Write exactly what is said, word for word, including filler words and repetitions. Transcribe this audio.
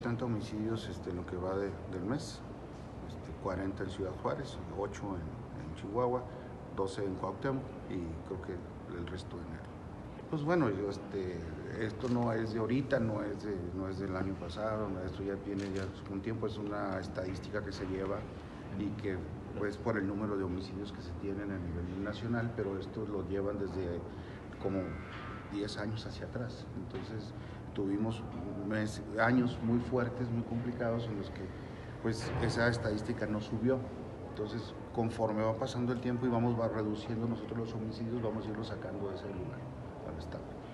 treinta homicidios este, en lo que va de, del mes, este, cuarenta en Ciudad Juárez, ocho en, en Chihuahua, doce en Cuauhtémoc y creo que el resto en enero. Pues bueno, yo, este, esto no es de ahorita, no es, de, no es del año pasado, no, esto ya tiene ya un tiempo, es una estadística que se lleva y que pues por el número de homicidios que se tienen a nivel nacional, pero esto lo llevan desde como diez años hacia atrás. Entonces tuvimos mes, años muy fuertes, muy complicados en los que pues esa estadística no subió. Entonces, conforme va pasando el tiempo y vamos va reduciendo nosotros los homicidios, vamos a irlos sacando de ese lugar al Estado.